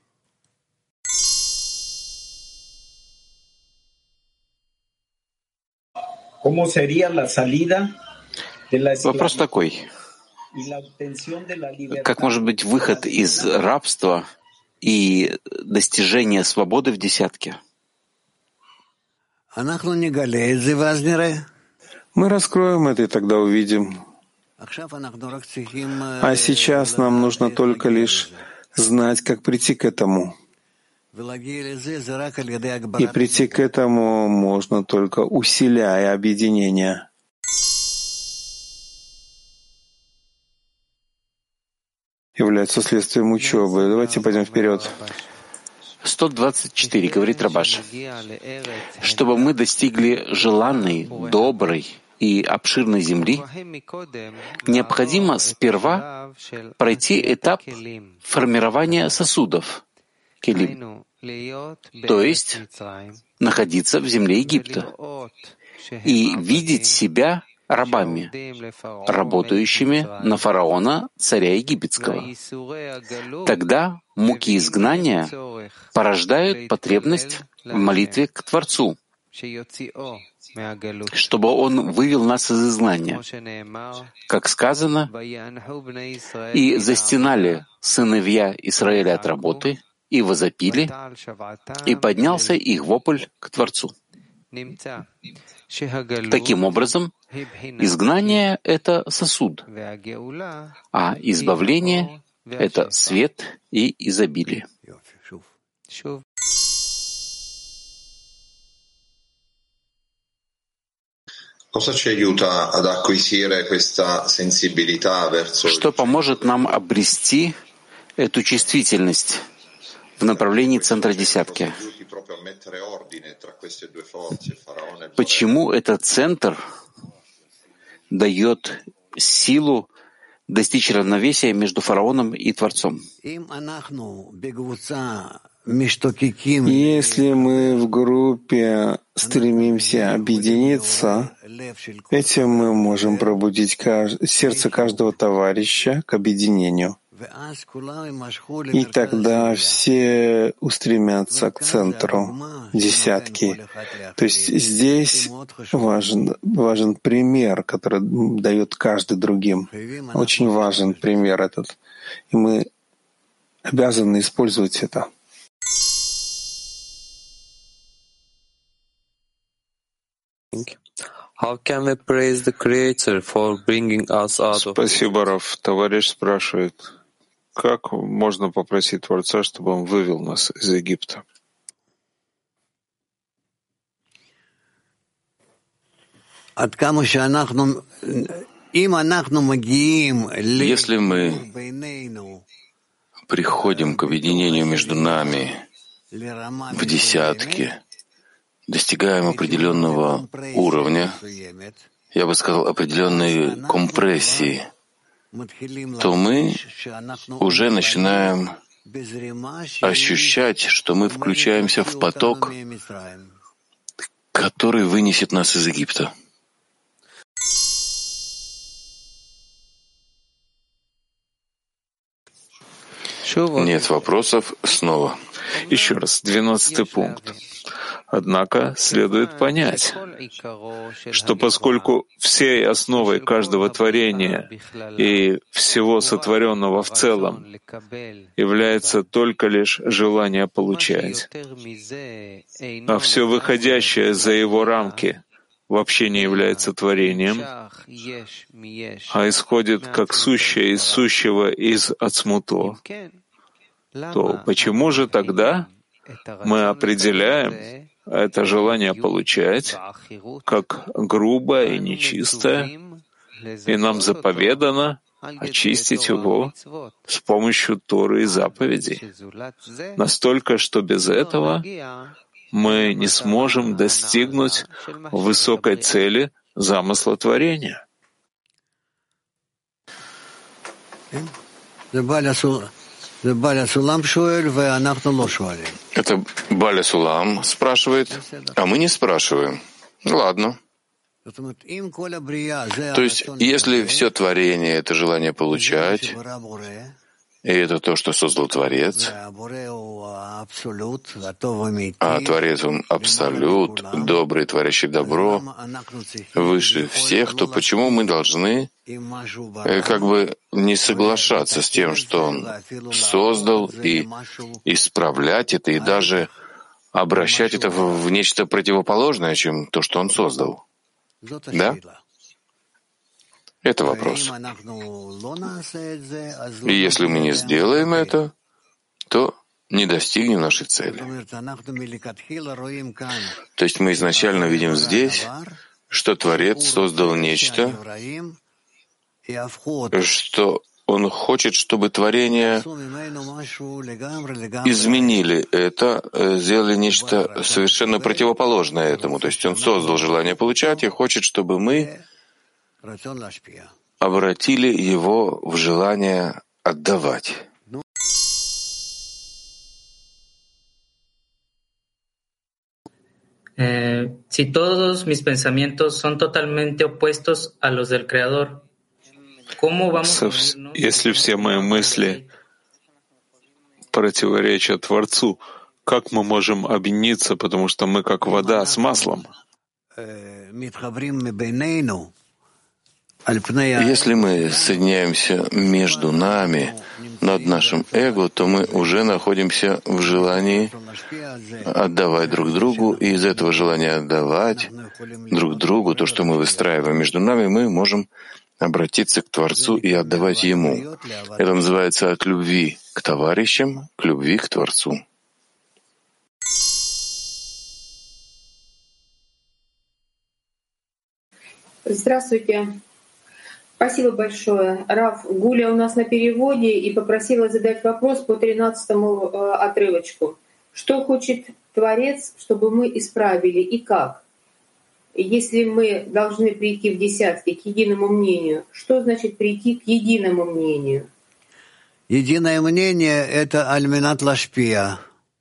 Speaker 2: Вопрос такой. Как может быть выход из рабства и достижение свободы в десятке?
Speaker 1: Мы раскроем это и тогда увидим. А сейчас нам нужно только лишь знать, как прийти к этому. И прийти к этому можно только усиляя объединение. Является следствием учебы. Давайте пойдем вперед.
Speaker 2: 124, говорит Рабаш. Чтобы мы достигли желанной, доброй и обширной земли, необходимо сперва пройти этап формирования сосудов, келим, то есть находиться в земле Египта и видеть себя рабами, работающими на фараона, царя египетского. Тогда муки изгнания порождают потребность в молитве к Творцу, чтобы Он вывел нас из изгнания. Как сказано, «И застенали сыновья Израиля от работы, и возопили, и поднялся их вопль к Творцу». Таким образом, изгнание — это сосуд, а избавление — это свет и изобилие. Что поможет нам обрести эту чувствительность в направлении центра десятки? Почему этот центр дает силу достичь равновесия между фараоном и Творцом?
Speaker 1: Если мы в группе стремимся объединиться, этим мы можем пробудить сердце каждого товарища к объединению. И тогда все устремятся к центру десятки. То есть здесь важен пример, который дает каждый другим. Очень важен пример этот. И мы обязаны использовать это. Спасибо, Раф. Товарищ спрашивает, как можно попросить Творца, чтобы Он вывел нас из Египта?
Speaker 12: Если мы приходим к объединению между нами в десятке, достигаем определенного уровня, я бы сказал, определенной компрессии, то мы уже начинаем ощущать, что мы включаемся в поток, который вынесет нас из Египта.
Speaker 1: Нет вопросов. Снова. Еще раз, 12-й пункт. Однако следует понять, что поскольку всей основой каждого творения и всего сотворенного в целом является только лишь желание получать, а все выходящее за его рамки вообще не является творением, а исходит как сущее из сущего из ацмуто, то почему же тогда мы определяем это желание получать как грубое и нечистое, и нам заповедано очистить его с помощью Торы и заповедей, настолько, что без этого мы не сможем достигнуть высокой цели замысла творения.
Speaker 5: Это
Speaker 12: Баля Сулам спрашивает, а мы не спрашиваем. Ладно. То есть, если все творение — это желание получать, и это то, что создал Творец, а Творец, Он абсолют, добрый, творящий добро, выше всех, то почему мы должны как бы не соглашаться с тем, что Он создал, и исправлять это, и даже обращать это в нечто противоположное, чем то, что Он создал? Да? Это вопрос. И если мы не сделаем это, то не достигнем нашей цели. То есть мы изначально видим здесь, что Творец создал нечто, что Он хочет, чтобы творения изменили это, сделали нечто совершенно противоположное этому. То есть Он создал желание получать и хочет, чтобы мы обратили его в желание отдавать.
Speaker 13: Si todos mis pensamientos son totalmente opuestos a los del Creador, ¿cómo vamos a unirnos?
Speaker 14: Если все мои мысли противоречат Творцу, как мы можем объединиться, потому что мы как вода с маслом?
Speaker 12: Если мы соединяемся между нами, над нашим эго, то мы уже находимся в желании отдавать друг другу, и из этого желания отдавать друг другу то, что мы выстраиваем между нами, мы можем обратиться к Творцу и отдавать Ему. Это называется от любви к товарищам, к любви к Творцу.
Speaker 15: Здравствуйте. Спасибо большое. Рав, Гуля у нас на переводе и попросила задать вопрос по 13-му отрывочку. Что хочет Творец, чтобы мы исправили и как? Если мы должны прийти в десятки к единому мнению, что значит прийти к единому мнению?
Speaker 5: Единое мнение — это альминат лашпия.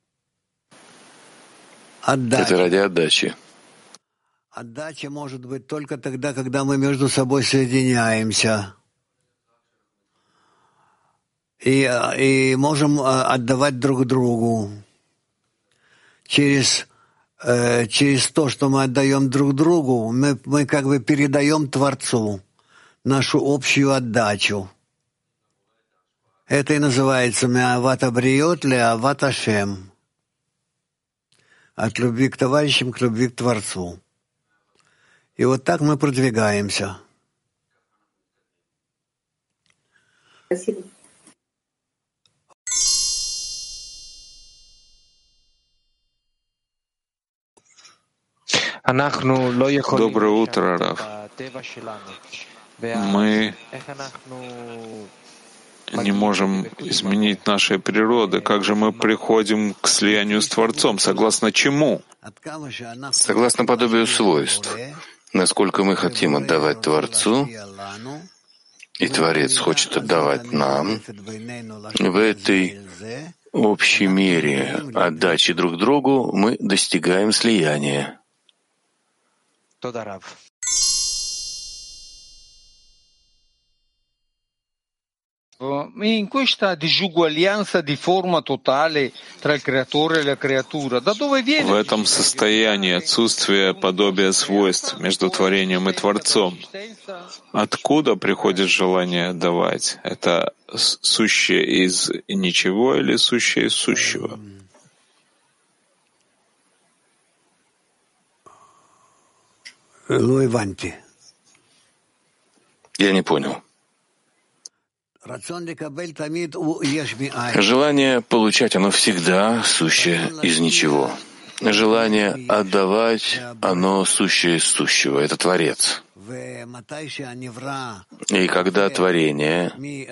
Speaker 12: Это ради отдачи.
Speaker 5: Отдача может быть только тогда, когда мы между собой соединяемся и можем отдавать друг другу. Через то, что мы отдаем друг другу, мы как бы передаем Творцу нашу общую отдачу. Это и называется «Ме'ават абриот ле'ават Ашем» — от любви к товарищам к любви к Творцу. И вот так мы продвигаемся.
Speaker 15: Спасибо.
Speaker 14: Доброе утро, Рав. Мы не можем изменить нашей природы. Как же мы приходим к слиянию с Творцом? Согласно чему?
Speaker 12: Согласно подобию свойств. Насколько мы хотим отдавать Творцу, и Творец хочет отдавать нам, в этой общей мере отдачи друг другу мы достигаем слияния.
Speaker 16: In questa disuguaglianza di forma totale tra il creatore e la creatura, da dove viene?
Speaker 14: В этом состоянии отсутствия подобия свойств между творением и Творцом. Откуда приходит желание отдавать? Это сущее из ничего или сущее из сущего?
Speaker 12: Я не понял. Желание получать, оно всегда сущее из ничего. Желание отдавать, оно сущее из сущего. Это Творец. И когда творение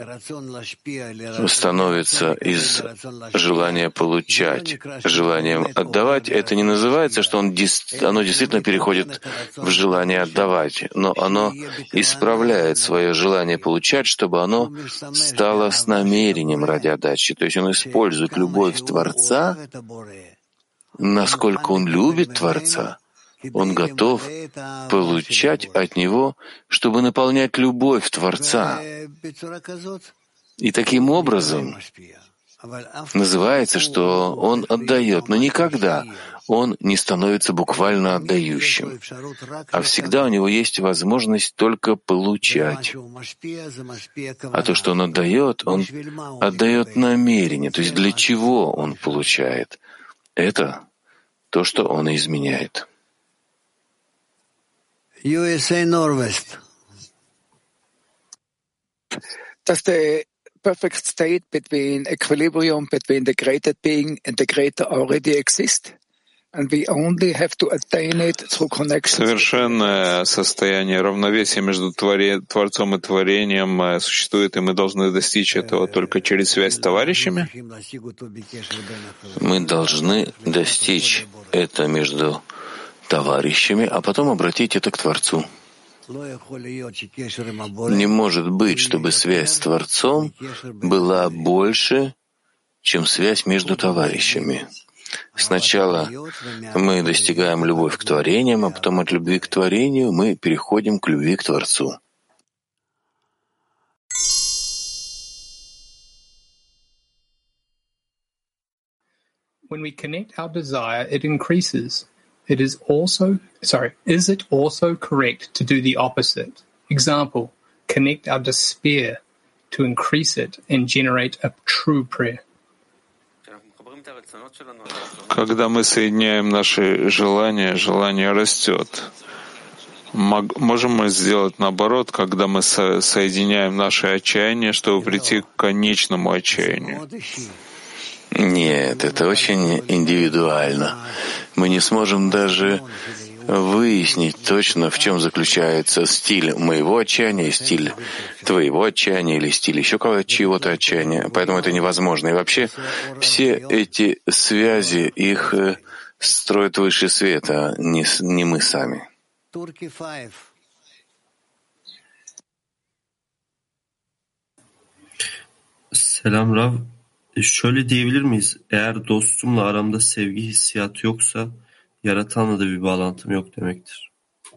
Speaker 12: становится из желания получать желанием отдавать, это не называется, что оно действительно переходит в желание отдавать, но оно исправляет свое желание получать, чтобы оно стало с намерением ради отдачи. То есть он использует любовь Творца, насколько он любит Творца, он готов получать от него, чтобы наполнять любовь Творца. И таким образом называется, что он отдает, но никогда он не становится буквально отдающим, а всегда у него есть возможность только получать. А то, что он отдает намерение, то есть для чего он получает. Это то, что он и изменяет.
Speaker 5: USA Norwest.
Speaker 17: That's the perfect state between equilibrium between the created being and the creator already exists, and we only have to attain it through connection.
Speaker 14: Совершенное состояние равновесия между Творцом и творением существует, и мы должны достичь этого только через связь с товарищами.
Speaker 12: Мы должны достичь это между товарищами, а потом обратить это к Творцу. Не может быть, чтобы связь с Творцом была больше, чем связь между товарищами. Сначала мы достигаем любовь к творениям, а потом от любви к творению мы переходим к любви к Творцу.
Speaker 18: When we connect our desire, it increases. Is it also correct to do the opposite? Example, connect our despair to increase it and generate a true prayer.
Speaker 14: Когда мы соединяем наши желания, желание растет. Можем мы сделать наоборот, когда мы соединяем наши отчаяния, чтобы прийти к конечному отчаянию?
Speaker 12: Нет, это очень индивидуально. Мы не сможем даже выяснить точно, в чем заключается стиль моего отчаяния, стиль твоего отчаяния или стиль еще чьего-то отчаяния. Поэтому это невозможно. И вообще все эти связи, их строит высший свет, а не мы sami.
Speaker 19: Selam Rav. Şöyle diyebilir miyiz? Eğer dostumla aramda sevgi hissiyatı yoksa, yaratanla da bir bağlantım yok demektir.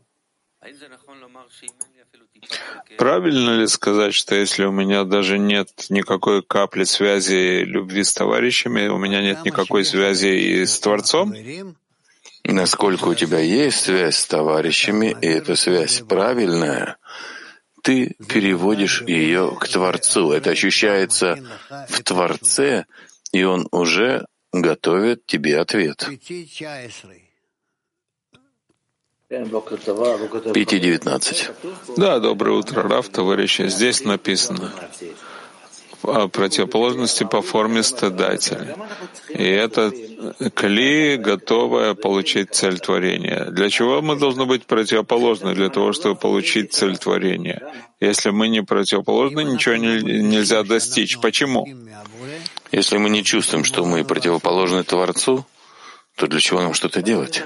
Speaker 14: Правильно ли сказать, что если у меня даже нет никакой капли связи любви с товарищами, у меня нет никакой связи и с Творцом?
Speaker 12: Насколько у тебя есть связь с товарищами, и эта связь правильная, ты переводишь ее к Творцу. Это ощущается в Творце, и Он уже готовит тебе ответ. 5:19.
Speaker 14: Да, доброе утро, Рав, товарищи. Здесь написано о противоположности по форме стыдатель. И это кли, готовая получить цель творения. Для чего мы должны быть противоположны? Для того, чтобы получить цель творения. Если мы не противоположны, ничего нельзя достичь. Почему?
Speaker 12: Если мы не чувствуем, что мы противоположны Творцу, то для чего нам что-то делать?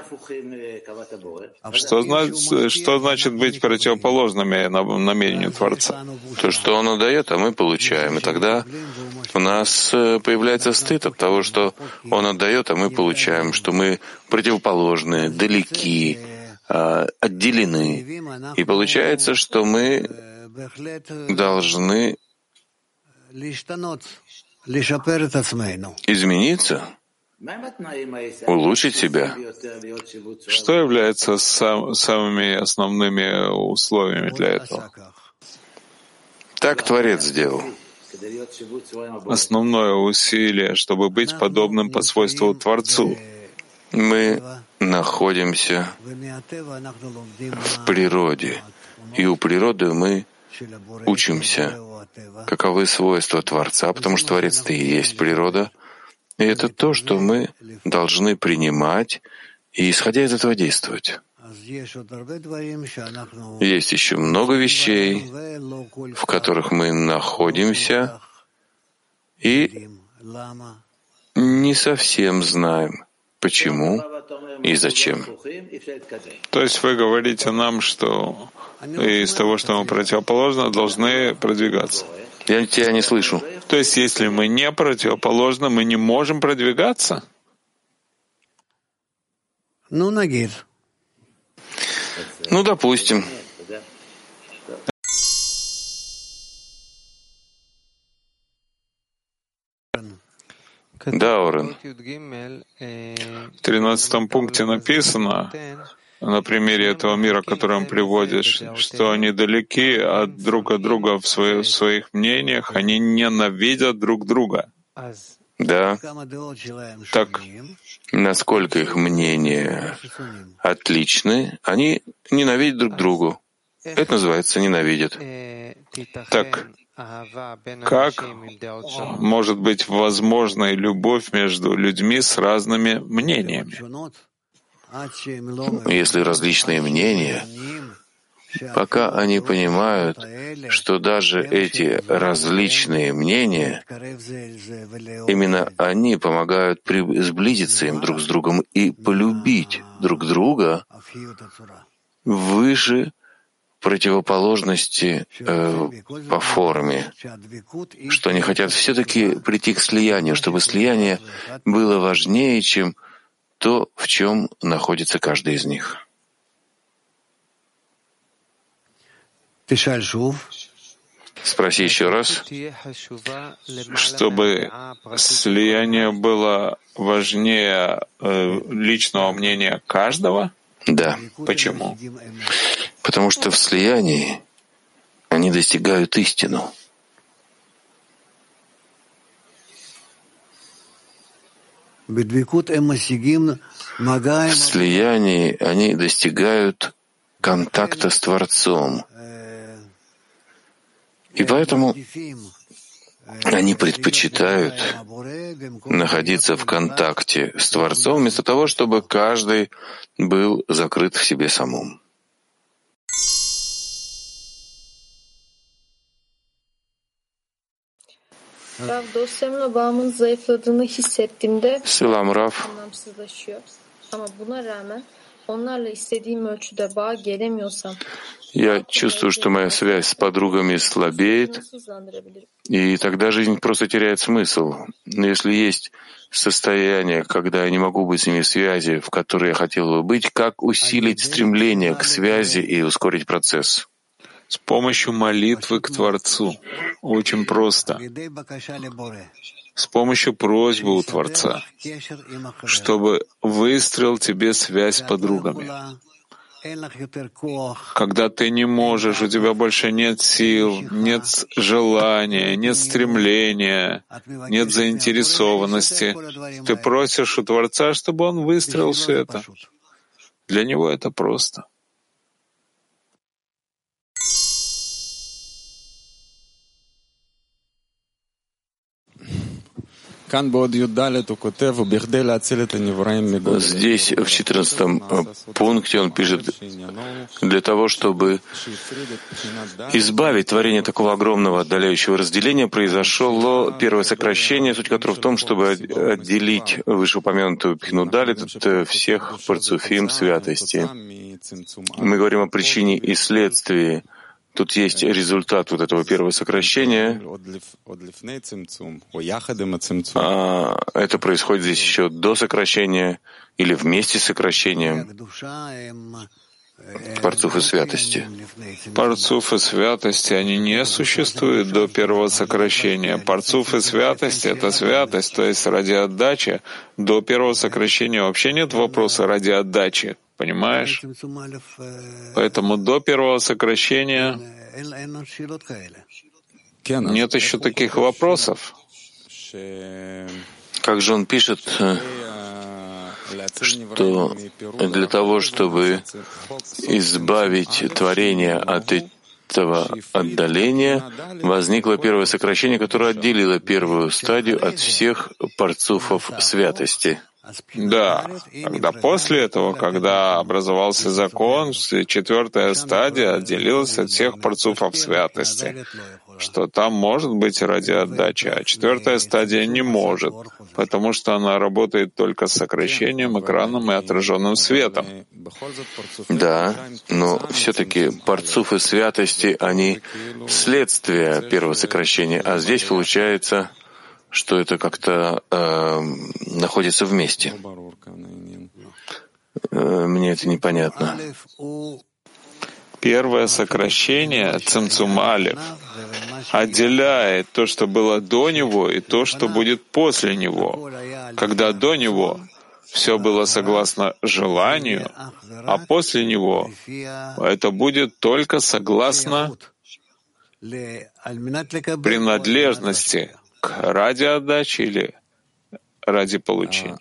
Speaker 14: Что значит быть противоположными намерению Творца?
Speaker 12: То, что Он отдает, а мы получаем. И тогда у нас появляется стыд от того, что Он отдает, а мы получаем, что мы противоположны, далеки, отделены. И получается, что мы должны измениться, улучшить себя.
Speaker 14: Что является самыми основными условиями для этого?
Speaker 12: Так Творец сделал.
Speaker 14: Основное усилие, чтобы быть подобным по свойству Творцу.
Speaker 12: Мы находимся в природе, и у природы мы учимся, каковы свойства Творца, потому что Творец-то и есть природа. И это то, что мы должны принимать и, исходя из этого, действовать. Есть еще много вещей, в которых мы находимся и не совсем знаем, почему и зачем.
Speaker 14: То есть вы говорите нам, что из того, что мы противоположны, должны продвигаться.
Speaker 12: Я тебя не слышу.
Speaker 14: То есть, если мы не противоположны, мы не можем продвигаться?
Speaker 12: Допустим. Да, Орен.
Speaker 14: В 13 пункте написано, на примере этого мира, который он приводит, что они далеки друг от друга в своих мнениях, они ненавидят друг друга.
Speaker 12: Да. Так, насколько их мнения отличны, они ненавидят друг друга. Это называется ненавидят.
Speaker 14: Так, как может быть возможна любовь между людьми с разными мнениями?
Speaker 12: Если различные мнения, пока они понимают, что даже эти различные мнения, именно они помогают сблизиться им друг с другом и полюбить друг друга выше противоположности по форме, что они хотят все-таки прийти к слиянию, чтобы слияние было важнее, чем то, в чем находится каждый из них. Спроси еще раз.
Speaker 14: Чтобы слияние было важнее личного мнения каждого?
Speaker 12: Да.
Speaker 14: Почему?
Speaker 12: Потому что в слиянии они достигают истину. В слиянии они достигают контакта с Творцом. И поэтому они предпочитают находиться в контакте с Творцом, вместо того, чтобы каждый был закрыт в себе самом.
Speaker 20: Rav, dosyamla bağımın zayıfladığını hissettiğimde
Speaker 12: Selam Rav.
Speaker 20: anlamsızlaşıyor. Ama buna rağmen onlarla istediğim ölçüde bağa gelemiyorsam
Speaker 12: Я чувствую, что моя связь с подругами слабеет, и тогда жизнь просто теряет смысл. Но если есть состояние, когда я не могу быть с ними в связи, в которой я хотел бы быть, как усилить стремление к связи и ускорить процесс?
Speaker 14: С помощью молитвы к Творцу. Очень просто. С помощью просьбы у Творца, чтобы выстроил тебе связь с подругами. Когда ты не можешь, у тебя больше нет сил, нет желания, нет стремления, нет заинтересованности, ты просишь у Творца, чтобы Он выстроил все это. Для Него это просто.
Speaker 12: Здесь, в 14 пункте, он пишет, для того, чтобы избавить творение такого огромного отдаляющего разделения, произошло первое сокращение, суть которого в том, чтобы отделить вышеупомянутую пхинудалит от всех парцуфим святости. Мы говорим о причине и следствии. Тут есть результат вот этого первого сокращения. Это происходит здесь еще до сокращения или вместе с сокращением парцуф и святости.
Speaker 14: Парцуф и святости, они не существуют до первого сокращения. Парцуф и святости — это святость, то есть ради отдачи. До первого сокращения вообще нет вопроса ради отдачи. Понимаешь? Поэтому до первого сокращения нет еще таких вопросов.
Speaker 12: Как же он пишет, что для того, чтобы избавить творение от этого отдаления, возникло первое сокращение, которое отделило первую стадию от всех парцуфов святости.
Speaker 14: Да, когда после этого, когда образовался закон, четвертая стадия отделилась от всех парцуфов святости, что там может быть ради отдачи, а четвертая стадия не может, потому что она работает только с сокращением, экраном и отраженным светом.
Speaker 12: Да, но все-таки парцуфы святости, они следствие первого сокращения, а здесь получается, что это как-то находится вместе. Мне это непонятно.
Speaker 14: Первое сокращение, цимцум алеф, отделяет то, что было до него, и то, что будет после него. Когда до него все было согласно желанию, а после него это будет только согласно принадлежности ради отдачи или ради получения.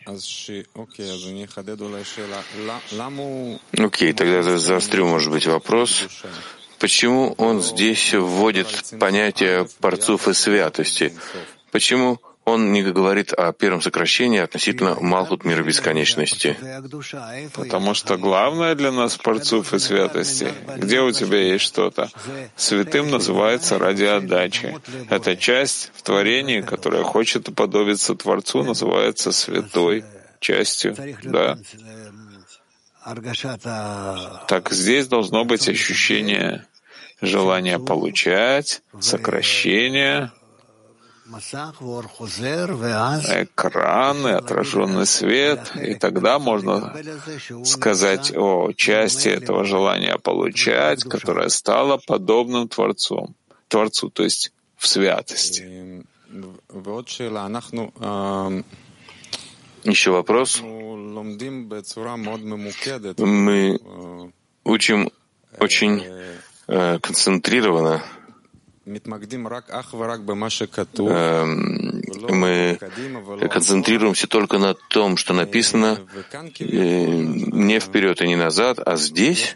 Speaker 12: Окей, тогда заострю, может быть, вопрос. Почему он здесь вводит понятие парцуф и святости? Почему он не говорит о первом сокращении относительно Малхут мира бесконечности?
Speaker 14: Потому что главное для нас парцуф и святости, где у тебя есть что-то, святым называется ради отдачи. Эта часть в творении, которая хочет уподобиться Творцу, называется святой частью. Да. Так здесь должно быть ощущение желание получать, сокращение, экран и отраженный свет, и тогда можно сказать о части этого желания получать, которое стало подобным Творцу, то есть в святости.
Speaker 12: Еще вопрос. Мы учим очень концентрированно. Мы концентрируемся только на том, что написано, не вперед и не назад, а здесь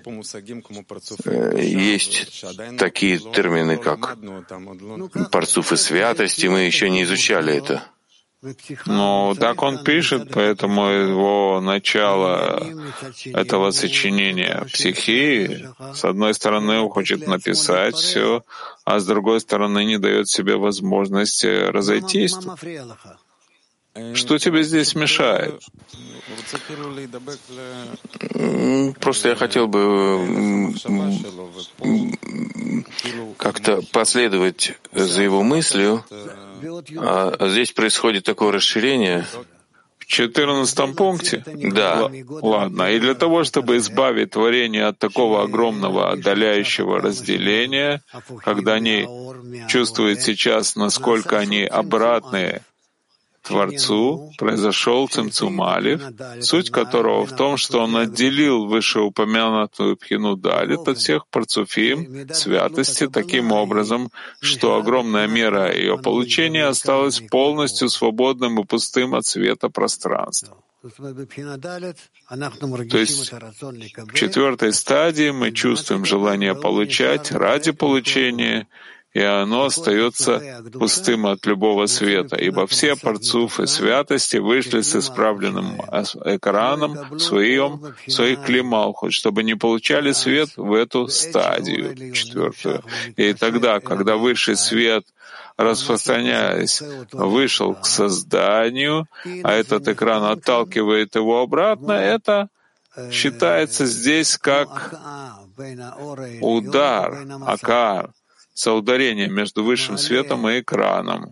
Speaker 12: есть такие термины, как парцуф и святости, мы еще не изучали это.
Speaker 14: Ну, так он пишет, поэтому его начало этого сочинения психии, с одной стороны, он хочет написать все, а с другой стороны, не дает себе возможности разойтись. Что тебе здесь мешает?
Speaker 12: Просто я хотел бы как-то последовать за его мыслью, а здесь происходит такое расширение.
Speaker 14: В 14 пункте?
Speaker 12: Да.
Speaker 14: Ладно. И для того, чтобы избавить творение от такого огромного отдаляющего разделения, когда они чувствуют сейчас, насколько они обратные Творцу, произошел цимцум алеф, суть которого в том, что он отделил вышеупомянутую пхину далит от всех парцуфим, святости, таким образом, что огромная мера ее получения осталась полностью свободным и пустым от света пространством. То есть в 4 стадии мы чувствуем желание получать ради получения, и оно остается пустым от любого света, ибо все парцуфы святости вышли с исправленным экраном в своих клималхот, чтобы не получали свет в эту стадию 4. И тогда, когда высший свет, распространяясь, вышел к созданию, а этот экран отталкивает его обратно, это считается здесь как удар, акар, соударение между высшим светом и экраном,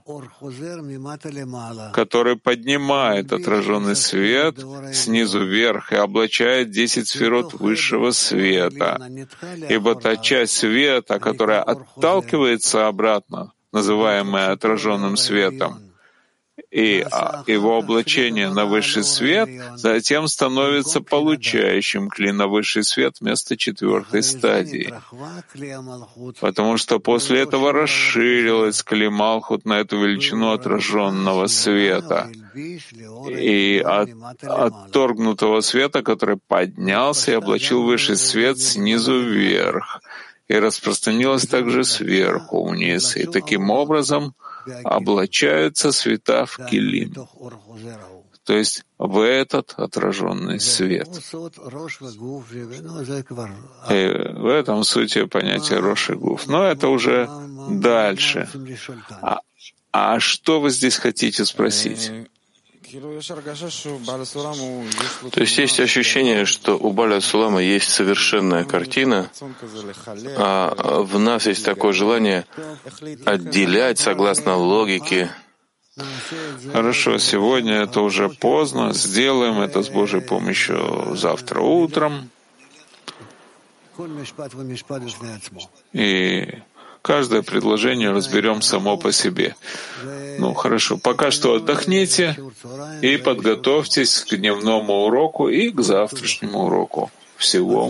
Speaker 14: который поднимает отраженный свет снизу вверх и облачает 10 сферот высшего света. Ибо та часть света, которая отталкивается обратно, называемая отраженным светом, и его облачение на высший свет затем становится получающим кли на высший свет вместо 4 стадии. Потому что после этого расширилась кли малхут на эту величину отраженного света и от отторгнутого света, который поднялся и облачил высший свет снизу вверх, и распространилось также сверху вниз. И таким образом облачаются света в килим, то есть в этот отраженный свет. И в этом сути понятия рош и гуф. Но это уже дальше. А что вы здесь хотите спросить?
Speaker 12: То есть ощущение, что у Баля Сулама есть совершенная картина, а в нас есть такое желание отделять согласно логике.
Speaker 14: Хорошо, сегодня это уже поздно, сделаем это с Божьей помощью завтра утром. И каждое предложение разберем само по себе. Ну, хорошо. Пока что отдохните и подготовьтесь к дневному уроку и к завтрашнему уроку. Всего